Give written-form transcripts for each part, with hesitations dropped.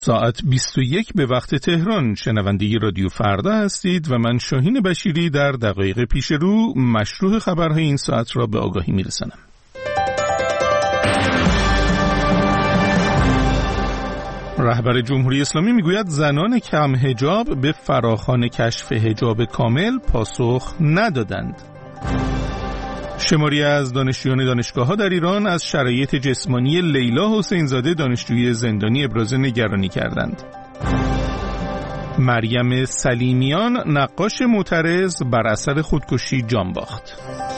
ساعت 21 به وقت تهران شنونده رادیو فردا هستید و من شاهین بشیری در دقایق پیش رو مشروع خبرهای این ساعت را به آگاهی میرسانم. رهبر جمهوری اسلامی میگوید زنان کم حجاب به فراخوان کشف حجاب کامل پاسخ ندادند. شماری از دانشجویان دانشگاه‌ها در ایران از شرایط جسمانی لیلا حسین‌زاده دانشجوی زندانی ابراز نگرانی کردند. مریم سلیمیان نقاش معترض بر اثر خودکشی جان باخت.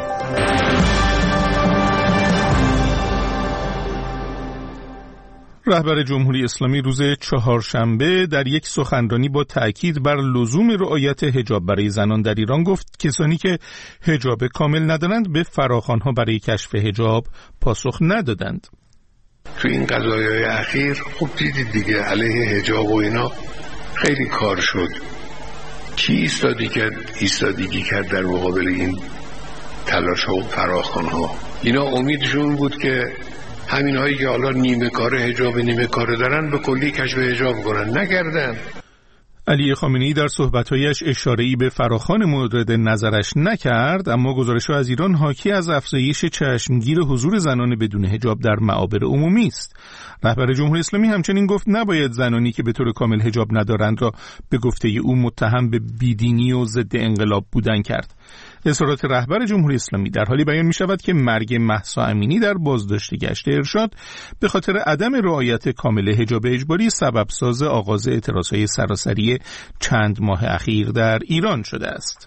رهبر جمهوری اسلامی روز چهارشنبه در یک سخنرانی با تأکید بر لزوم رعایت حجاب برای زنان در ایران گفت کسانی که حجاب کامل ندارند به فراخوان‌ها برای کشف حجاب پاسخ ندادند. تو این قضایای اخیر خوب دیدید دیگه، علیه حجاب و اینا خیلی کار شد. کی ایستادگی کرد در مقابل این تلاش‌ها و فراخوان‌ها؟ اینا امیدشون بود که همین هایی که حالا نیمه کار حجاب نیمه کار دارن به کلی کشف حجاب کنن، نکردن. علی خامنه‌ای در صحبت‌هایش اشاره‌ای به فراخوان مورد نظرش نکرد، اما گزارش‌ها از ایران حاکی از افزایش چشمگیر حضور زنان بدون حجاب در معابر عمومی است. رهبر جمهوری اسلامی همچنین گفت نباید زنانی که به طور کامل حجاب ندارند را به گفته او متهم به بیدینی و ضد انقلاب بودن کرد. اظهارات رهبر جمهوری اسلامی در حالی بیان می شود که مرگ مهسا امینی در بازداشت گشت ارشاد به خاطر عدم رعایت کامل حجاب اجباری سبب ساز آغاز اعتراضهای سراسری چند ماه اخیر در ایران شده است.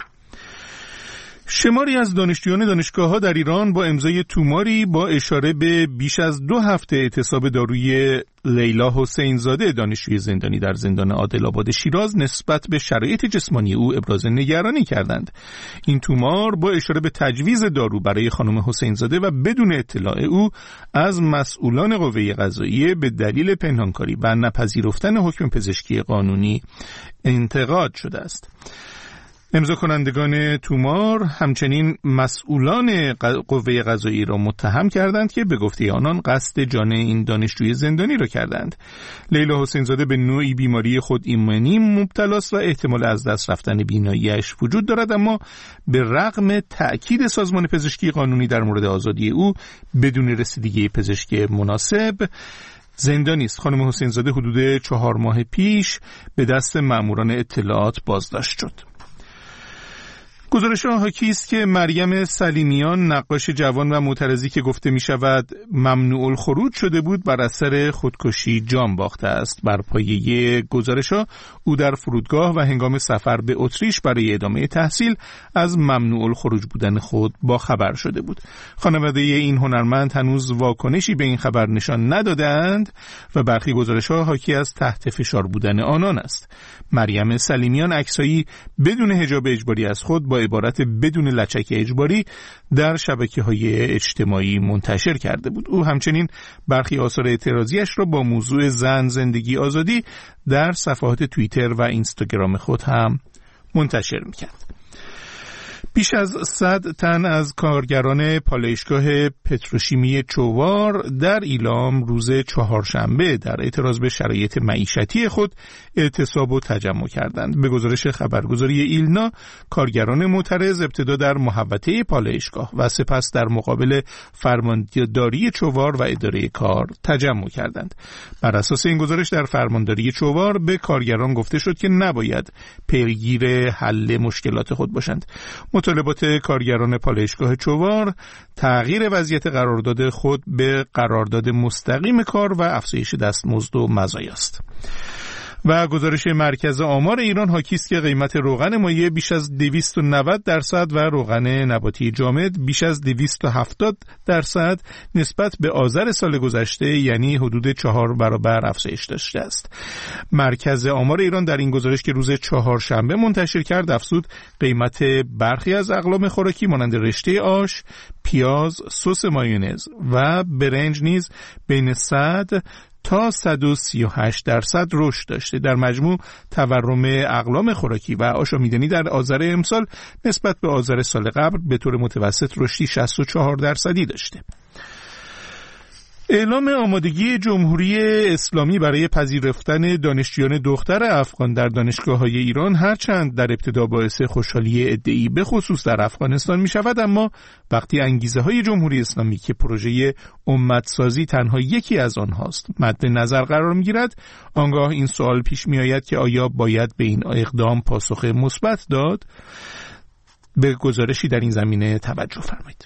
شماری از دانشجویان دانشگاه‌ها در ایران با امضای توماری با اشاره به بیش از 2 هفته اعتصاب داروی لیلا حسین‌زاده دانشجوی زندانی در زندان عادل‌آباد شیراز نسبت به شرایط جسمانی او ابراز نگرانی کردند. این تومار با اشاره به تجویز دارو برای خانم حسین‌زاده و بدون اطلاع او از مسئولان قوه قضاییه به دلیل پنهانکاری و نپذیرفتن حکم پزشکی قانونی انتقاد شده است. امضا کنندگان تومار همچنین مسئولان قوه قضاییه را متهم کردند که به گفته آنان قصد جان این دانشجوی زندانی را کردند. لیلا حسین‌زاده به نوعی بیماری خودایمنی مبتلاست و احتمال از دست رفتن بیناییش وجود دارد، اما به رغم تأکید سازمان پزشکی قانونی در مورد آزادی او بدون رسیدگی پزشکی مناسب زندانی است. خانم حسین‌زاده حدود 4 ماه پیش به دست مأموران اطلاعات بازداشت شد. گزارش‌ها حاکی است که مریم سلیمیان نقاش جوان و معترضی که گفته می شود ممنوع الخروج شده بود بر اثر خودکشی جان باخته است. بر پایه گزارش‌ها او در فرودگاه و هنگام سفر به اتریش برای ادامه تحصیل از ممنوع الخروج بودن خود با خبر شده بود. خانواده این هنرمند هنوز واکنشی به این خبر نشان ندادند و برخی گزارش‌ها حاکی از تحت فشار بودن آنان است. مریم سلیمیان عکسایی بدون حجاب اجباری از خود با عبارت بدون لچک اجباری در شبکه‌های اجتماعی منتشر کرده بود. او همچنین برخی آثار اعتراضیش را با موضوع زن، زندگی، آزادی در صفحات توییتر و اینستاگرام خود هم منتشر می‌کرد. بیش از 100 تن از کارگران پالایشگاه پتروشیمی چوار در ایلام روز چهارشنبه در اعتراض به شرایط معیشتی خود اعتصاب و تجمع کردند. به گزارش خبرگزاری ایلنا، کارگران معترض ابتدا در محوطه پالایشگاه و سپس در مقابل فرمانداری چوار و اداره کار تجمع کردند. بر اساس این گزارش در فرمانداری چوار به کارگران گفته شد که نباید پیگیر حل مشکلات خود باشند. مطالبات کارگران پالایشگاه چوار تغییر وضعیت قرارداد خود به قرارداد مستقیم کار و افزایش دستمزد و مزایاست. و گزارش مرکز آمار ایران حاکی است که قیمت روغن مایع بیش از 290% و روغن نباتی جامد بیش از 270% نسبت به آذر سال گذشته یعنی حدود 4 برابر افزایش داشته است. مرکز آمار ایران در این گزارش که روز چهارشنبه منتشر کرد افزود قیمت برخی از اقلام خوراکی مانند رشته آش، پیاز، سس مایونز و برنج نیز بین 100 تا 138% رشد داشته. در مجموع تورم اقلام خوراکی و آشامیدنی در آذر امسال نسبت به آذر سال قبل به طور متوسط رشدی 64% داشته. اعلام آمادگی جمهوری اسلامی برای پذیرفتن دانشجویان دختر افغان در دانشگاه‌های ایران هرچند در ابتدا باعث خوشحالی عده‌ای به خصوص در افغانستان می شود، اما وقتی انگیزه‌های جمهوری اسلامی که پروژه امت‌سازی تنها یکی از آنهاست مد نظر قرار می‌گیرد، آنگاه این سوال پیش می‌آید که آیا باید به این اقدام پاسخ مثبت داد؟ به گزارشی در این زمینه توجه فرمایید.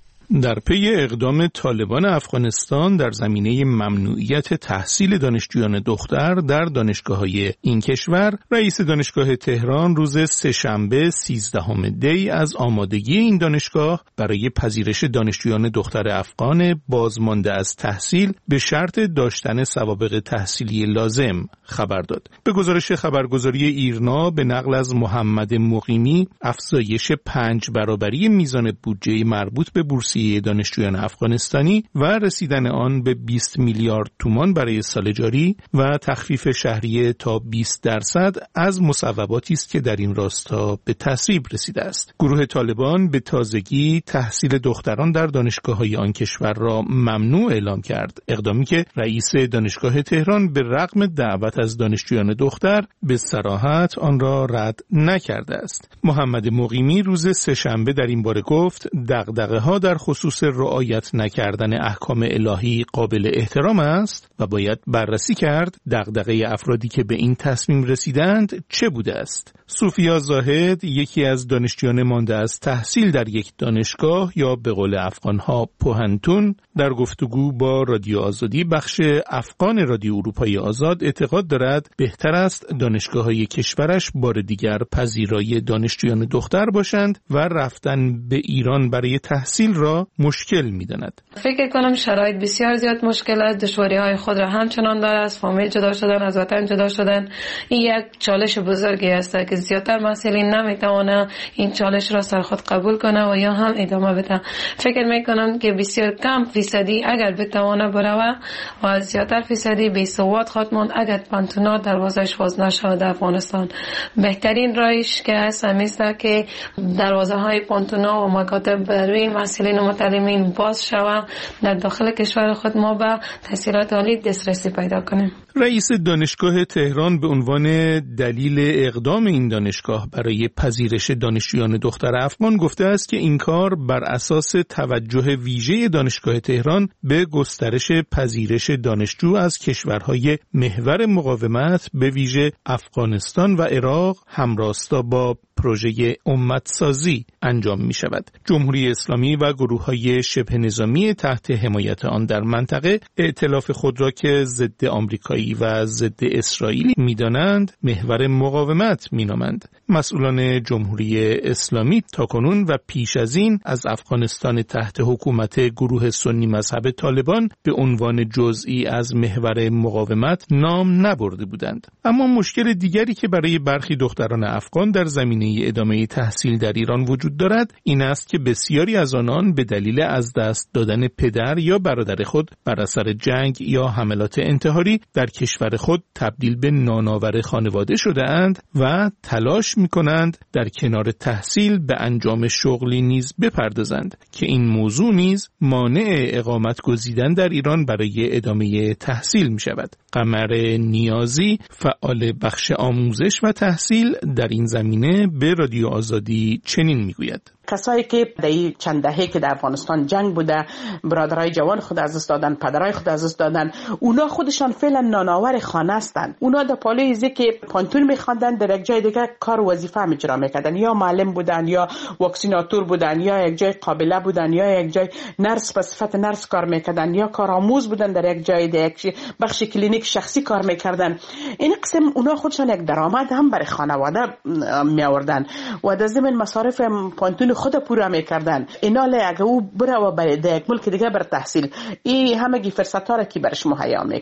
در پی اقدام طالبان افغانستان در زمینه ممنوعیت تحصیل دانشجویان دختر در دانشگاه‌های این کشور، رئیس دانشگاه تهران روز سه‌شنبه 13 دی از آمادگی این دانشگاه برای پذیرش دانشجویان دختر افغان بازمانده از تحصیل به شرط داشتن سوابق تحصیلی لازم خبر داد. به گزارش خبرگزاری ایرنا به نقل از محمد مقیمی، افزایش 5 برابری میزان بودجه مربوط به بورسیه دانشجویان افغانستانی و رسیدن آن به 20 میلیارد تومان برای سال جاری و تخفیف شهریه تا 20% از مصوباتی است که در این راستا به تصویب رسیده است. گروه طالبان به تازگی تحصیل دختران در دانشگاه‌های آن کشور را ممنوع اعلام کرد، اقدامی که رئیس دانشگاه تهران به رغم دعوت از دانشجویان دختر به صراحت آن را رد نکرده است. محمد مقیمی روز سه‌شنبه در این باره گفت دغدغه‌ها در خصوص رعایت نکردن احکام الهی قابل احترام است و باید بررسی کرد دغدغه افرادی که به این تصمیم رسیدند چه بوده است. صوفیا زاهد، یکی از دانشجویان مانده از تحصیل در یک دانشگاه یا به قول افغانها پوهنتون، در گفتگو با رادیو آزادی بخش افغان رادیو اروپای آزاد اعتقاد دارد بهتر است دانشگاه‌های کشورش بار دیگر پذیرای دانشجویان دختر باشند و رفتن به ایران برای تحصیل را مشکل می‌داند. فکر کنم شرایط بسیار زیاد مشکل است، دشواری‌های خود را همچنان داره، از فامیل جدا شدن، از وطن جدا شدن. این یک چالش بزرگی است که زیادتر مسئولین نمی‌توانند این چالش را سر خود قبول کنه و یا هم ادامه بده. فکر می‌کنم که بسیار کم فیصدی اگر بتوانه بروه و زیادتر فیصدی بی سواد خود ماند اگر پانتونا دروازه‌اش باز نشود در افغانستان. بهترین راهش که است همیشه که دروازه‌های پانتونا و مکاتب برای مسئولین و متعلمین باز شود، در داخل کشور خود ما به تحصیلات عالی دسترسی پیدا کنیم. رئیس دانشگاه تهران به عنوان دلیل اقدام این دانشگاه برای پذیرش دانشجویان دختر افغان گفته است که این کار بر اساس توجه ویژه دانشگاه تهران به گسترش پذیرش دانشجو از کشورهای محور مقاومت به ویژه افغانستان و عراق همراستا با پروژه امت‌سازی انجام می شود. جمهوری اسلامی و گروه‌های شبه نظامی تحت حمایت آن در منطقه ائتلاف خود را که ضد آمریکایی و ضد اسرائیلی می‌دانند محور مقاومت می‌نامند. مسئولان جمهوری اسلامی تاکنون و پیش از این از افغانستان تحت حکومت گروه سنی مذهب طالبان به عنوان جزئی از محور مقاومت نام نبرده بودند. اما مشکل دیگری که برای برخی دختران افغان در زمینه ادامه تحصیل در ایران وجود دارد این است که بسیاری از آنان به دلیل از دست دادن پدر یا برادر خود بر اثر جنگ یا حملات انتحاری در کشور خود تبدیل به نانآور خانواده شده اند و تلاش می‌کنند در کنار تحصیل به انجام شغلی نیز بپردازند که این موضوع نیز مانع اقامت گزیدن در ایران برای ادامه تحصیل می‌شود. قمر نیازی، فعال بخش آموزش و تحصیل در این زمینه به رادیو آزادی چنین میگوید: کسایی که در این چند دهه که در افغانستان جنگ بوده، برادرای جوان خود از دست دادن، پدرای خود از دست دادن، اونا خودشان فعلا نانآور خانه هستند. اونا در پاله ایزی که پانتون می‌خواندن در یک جای دیگه کار وظیفه اجرا می‌کردن، یا معلم بودن یا واکسیناتور بودن یا یک جای قابله بودن یا یک جای نرس به صفت نرس کار می‌کردن یا کارآموز بودن در یک جای دیگه بخش کلینیک شخصی کار می‌کردن. این قسم اونا خودشان یک درآمد هم برای خانواده می‌آوردن و در ضمن مصارف پانتون خود پورا میکردن. اینا اگه او بره و برای یک ملک دیگه بر تحصیل، این همگی فرصت‌ها را که برش مهیا میکنه.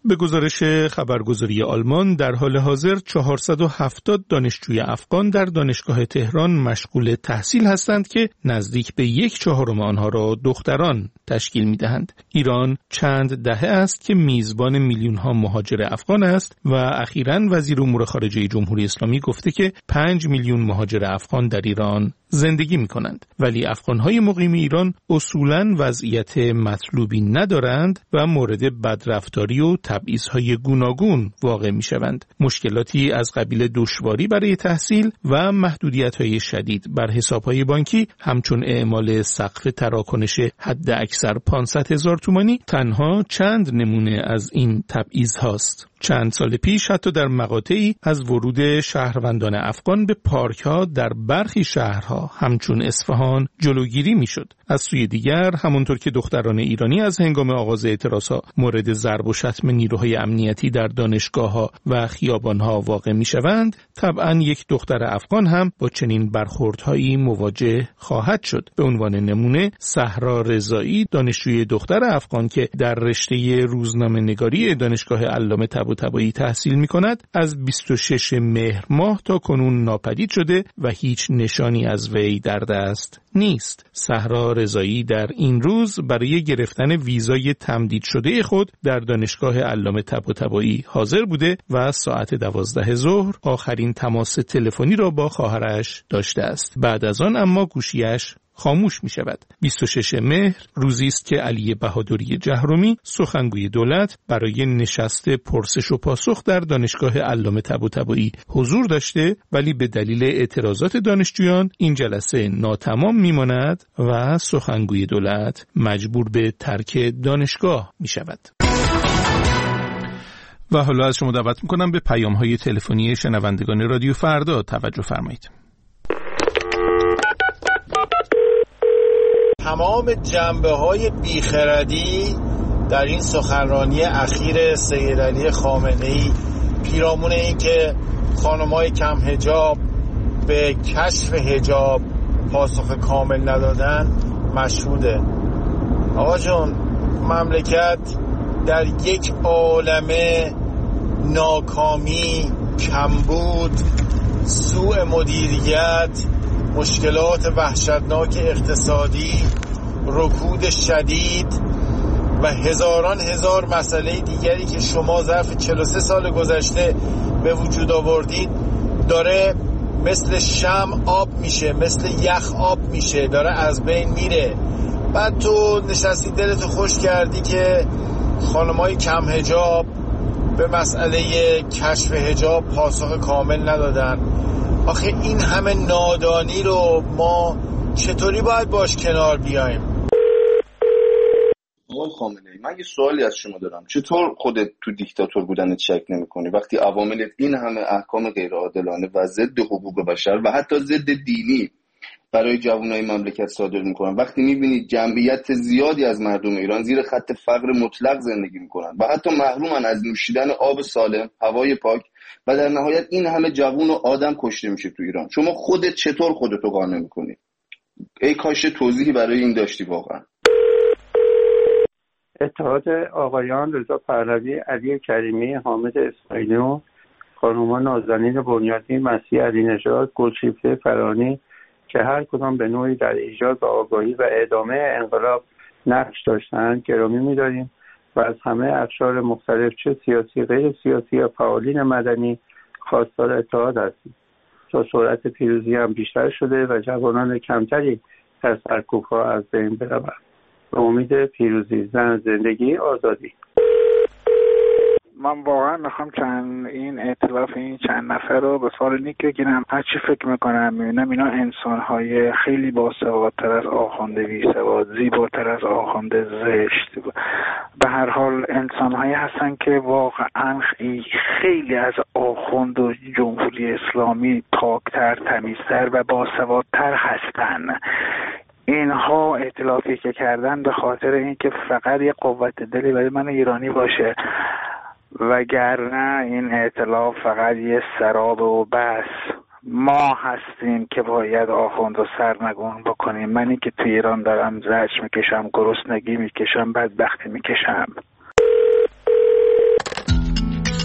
به گزارش خبرگزاری آلمان در حال حاضر 470 دانشجوی افغان در دانشگاه تهران مشغول تحصیل هستند که نزدیک به 1/4 آنها را دختران تشکیل می‌دهند. ایران چند دهه است که میزبان میلیون‌ها مهاجر افغان است و اخیراً وزیر امور خارجه جمهوری اسلامی گفته که 5 میلیون مهاجر افغان در ایران زندگی می‌کنند، ولی افغان‌های مقیم ایران اصولاً وضعیت مطلوبی ندارند و مورد بدرفتاری و تبعیض‌های گوناگون واقع می‌شوند. مشکلاتی از قبیل دشواری برای تحصیل و محدودیت‌های شدید بر حساب‌های بانکی همچون اعمال سقف تراکنش حد اکثر 500,000 تومانی تنها چند نمونه از این تبعیض هاست. چند سال پیش حتی در مقاطعی از ورود شهروندان افغان به پارک‌ها در برخی شهرها همچون اصفهان جلوگیری می‌شد. از سوی دیگر همونطور که دختران ایرانی از هنگام آغاز اعتراضها مورد ضرب و شتم نیروهای امنیتی در دانشگاه‌ها و خیابان‌ها واقع می‌شوند، طبعاً یک دختر افغان هم با چنین برخوردهایی مواجه خواهد شد. به عنوان نمونه صحرا رضایی، دانشجوی دختر افغان که در رشته روزنامه‌نگاری دانشگاه علامه طباطبایی تحصیل می‌کند، از 26 مهر ماه تا کنون ناپدید شده و هیچ نشانی از وی در دست نیست. صحرا رضایی در این روز برای گرفتن ویزای تمدید شده خود در دانشگاه علامه طباطبایی حاضر بوده و ساعت 12 ظهر آخرین تماس تلفنی را با خواهرش داشته است. بعد از آن اما گوشیش خاموش می شود. 26 مهر روزی است که علی بهادری جهرمی سخنگوی دولت برای نشست پرسش و پاسخ در دانشگاه علامه طباطبایی حضور داشته، ولی به دلیل اعتراضات دانشجویان این جلسه ناتمام می ماند و سخنگوی دولت مجبور به ترک دانشگاه می شود. و حالا از شما دعوت می کنم به پیام‌های تلفنی شنوندگان رادیو فردا توجه فرمایید. تمام جنبه‌های بیخردی در این سخنرانی اخیر سید علی خامنه‌ای پیرامون این که خانم‌های کم حجاب به کشف حجاب پاسخ کامل ندادن مشهوده. آقا جون، مملکت در یک عالمه ناکامی، کمبود، سوء مدیریت، مشکلات وحشتناک اقتصادی، رکود شدید و هزار مسئله دیگری که شما ظرف 43 سال گذشته به وجود آوردید داره مثل شمع آب میشه، مثل یخ آب میشه، داره از بین میره. بعد تو نشستی دلتو خوش کردی که خانمای کم حجاب به مسئله کشف حجاب پاسخ کامل ندادن. آخه این همه نادانی رو ما چطوری باید باش کنار بیایم؟ آقای خامنه‌ای، من یه سوالی از شما دارم. چطور خودت تو دیکتاتور بودنت شک نمی‌کنی وقتی عوامل این همه احکام غیرعادلانه و ضد حقوق بشر و حتی ضد دینی برای جوانای مملکت صادر می‌کنن، وقتی می‌بینید جمعیت زیادی از مردم ایران زیر خط فقر مطلق زندگی می‌کنن و حتی محرومن از نوشیدن آب سالم، هوای پاک و در نهایت این همه جوان و آدم کشته میشه تو ایران، شما خودت چطور خودتو قانع می‌کنی؟ ای کاش توضیحی برای این داشتی واقعا. اتحاد آقایان رضا پهلوی، علی کریمی، حامد اسماعیلی، خانوما نازنین بنیادی، مسیح علی نژاد، گلشیفته فرانی که هر کدام به نوعی در ایجاد و آگاهی و ادامه انقلاب نقش داشتند گرامی می‌داریم و از همه اقشار مختلف چه سیاسی، غیر سیاسی یا فعالین مدنی خواستار اتحاد هستیم تا سرعت پیروزی هم بیشتر شده و جوانان کمتری در سرکوب‌ها از بین بروند. به امید پیروزی. زن، زندگی، آزادی. من واقعا میخوام این ائتلاف این چند نفر رو به فال نیک بگیرم. هرچی فکر میکنم میبینم اینا انسانهای خیلی باسوادتر از آخونده بیسواد، زیباتر از آخونده زشت، به هر حال انسانهایی هستن که واقعا خیلی از آخوند و جمهوری اسلامی پاکتر، تمیزتر و باسوادتر هستن. اینها ائتلافی که کردن به خاطر اینکه فقط یه قوت دلی برای من ایرانی باشه، وگرنه این ائتلاف فقط یه سراب و بس. ما هستیم که باید آخوند و سرنگون بکنیم. منی که تو ایران دارم زجر میکشم، گرسنگی میکشم، بدبختی میکشم.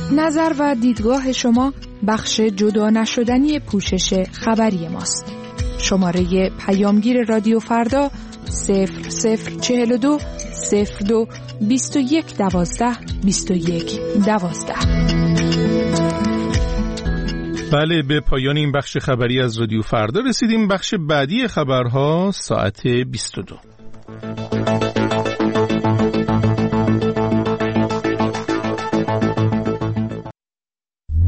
نظر و دیدگاه شما بخش جدا نشدنی پوشش خبری ماست. شماره پیامگیر رادیو فردا 0042 02 21 12 21 12. بله، به پایان این بخش خبری از رادیو فردا رسیدیم. بخش بعدی خبرها ساعت 22.